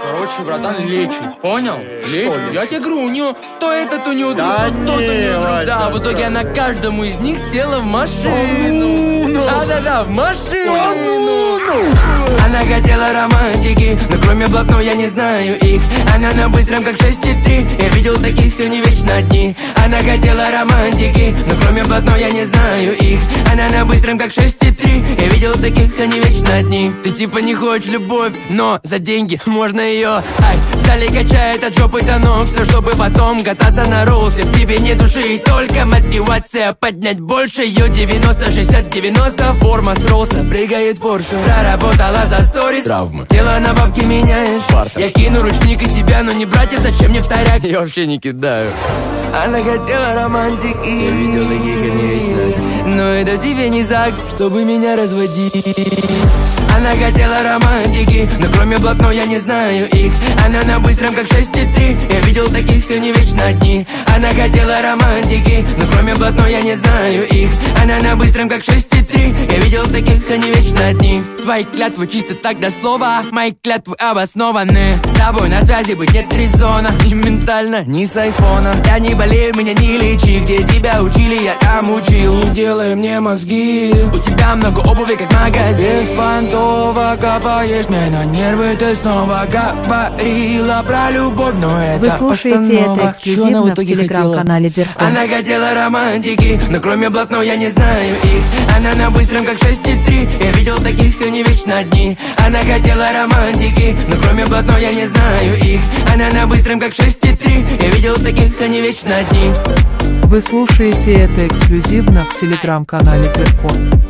Короче, братан, лечит, понял? Лечит. лечит? Я тебе говорю, у нее то этот у нее Да друг, то тот у нее друг. Вася, Да, в итоге она каждому из них села в машину. Да-да-да, в машину. Она хотела романтики, но кроме блатной я не знаю их. Она на быстром как 6,3. Я видел таких, они вечно одни. Она хотела романтики, но кроме блатной я не знаю их. Она на быстром как 6,3. Я видел таких, они вечно одни. Ты типа не хочешь любовь, но за деньги можно ее. Ай, в зале качает от жопы до ног. Все, чтобы потом кататься на роллсе. В тебе не души, только мотивация поднять больше. Ее 90, 60, 90. Форма с роллса, прыгает Порше. Проработала за сторис, Травмы. тело на бабки меняешь. Бартер. Я кину ручник и тебя, но не братьев, зачем мне вторять? Я вообще не кидаю. Она хотела романтики. Я видел таких, они вечно одни. Но это тебе не ЗАГС, чтобы меня разводить. Она хотела романтики, но кроме блатной я не знаю их. Она на быстром как 6,3. Я видел таких, они вечно одни. Она хотела романтики, но кроме блатной я не знаю их. Она на быстром как 6,3. Я видел таких, они вечно одни. Твои клятвы чисто так до слова, мои клятвы обоснованы. С тобой на связи быть нет резона. Ни ментально, ни с айфона. Я не болею, меня не лечи. Где тебя учили, я там учил. Не делай мне мозги. У тебя много обуви, как магазин. Беспонтово копаешь мне на нервы. Ты снова говорила про любовь, но это Вы слушаете постанова. это эксклюзивно в телеграм-канале Дирком. Она хотела романтики, но кроме блатной я не знаю их. Она на быстром как 6,3. Я видел таких, они вечно одни. Она хотела романтики, но кроме блатной я не знаю их. Она на быстром как 6,3. Я видел таких, они вечно одни. Вы слушаете это эксклюзивно в телеграм-канале Дирком.